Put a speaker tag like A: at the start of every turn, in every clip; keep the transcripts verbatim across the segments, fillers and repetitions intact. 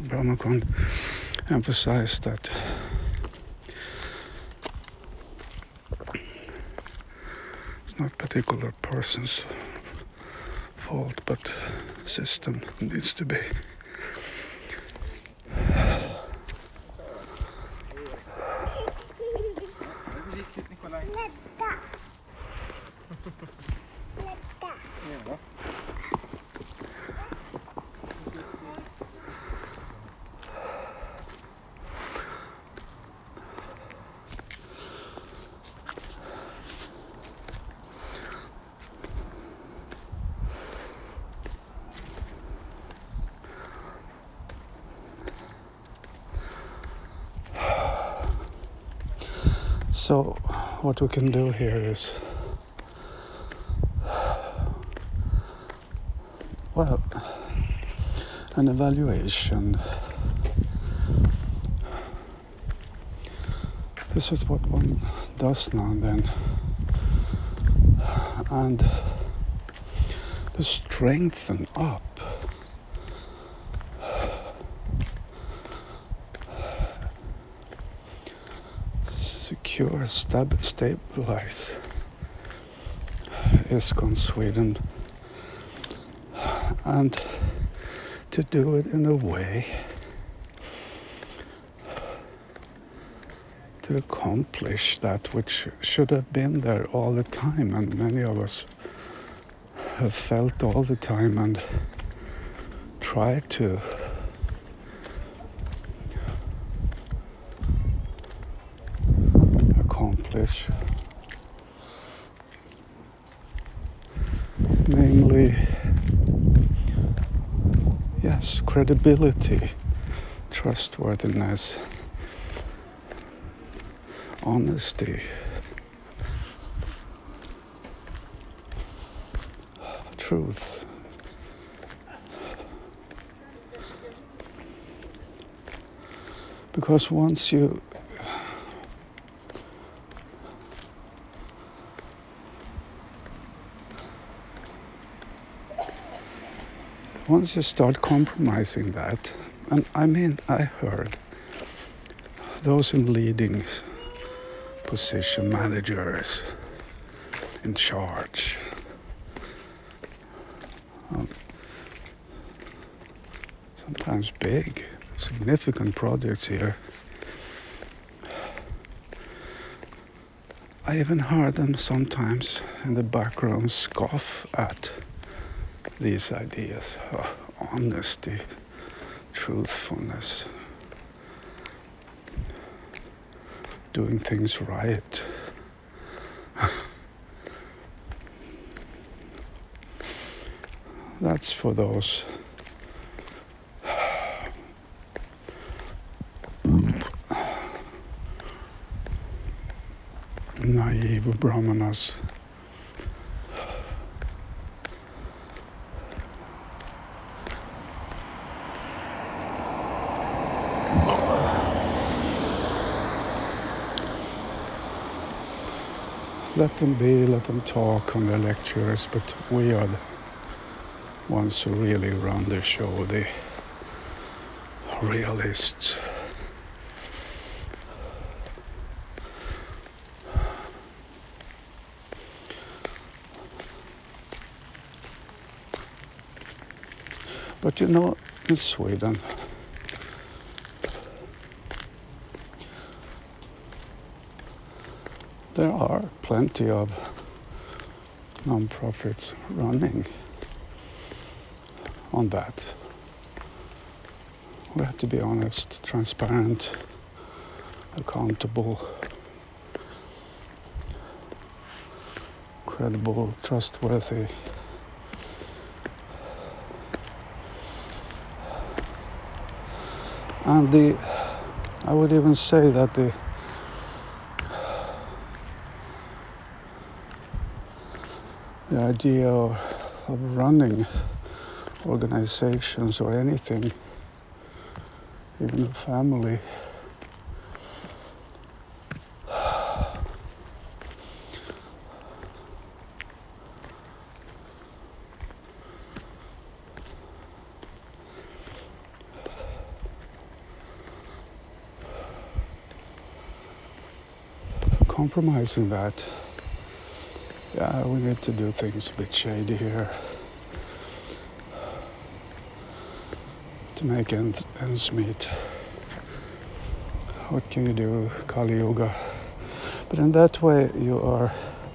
A: Brahmakon emphasized that it's not particular person's fault, but system needs to be. So what we can do here is, well, an evaluation. This is what one does now and then. And to strengthen up secure, stab- stabilize ISKCON Sweden, and to do it in a way to accomplish that which should have been there all the time, and many of us have felt all the time and tried to accomplish, namely, yes, credibility, trustworthiness, honesty, truth. Because once you once you start compromising that, and I mean, I heard those in leading position, managers in charge, um, sometimes big, significant projects here. I even heard them sometimes in the background scoff at these ideas of honesty, truthfulness, doing things right. That's for those naive brahmanas. Let them be, let them talk on their lectures, but we are the ones who really run the show, the realists. But you know, in Sweden, there are plenty of non-profits running on that. We have to be honest, transparent, accountable, credible, trustworthy. And the, I would even say that the the idea of, of running organizations or anything, even a family, compromising that. Yeah, we need to do things a bit shady here to make ends, ends meet. What can you do, Kali Yuga? But in that way, you are,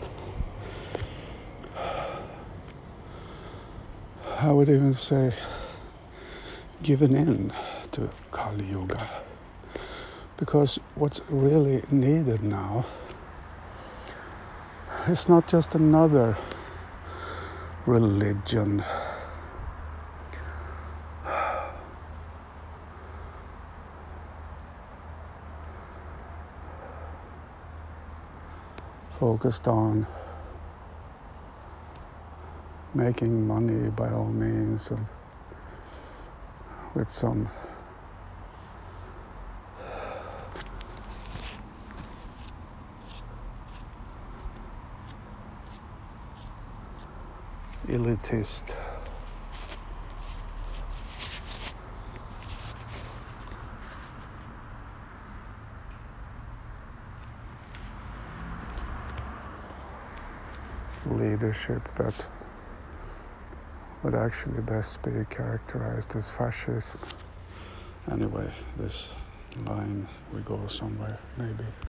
A: I would even say, given in to Kali Yuga. Because what's really needed now is not just another religion. Focused on making money by all means and with some elitist leadership that would actually best be characterized as fascism. Anyway, this line will go somewhere, maybe.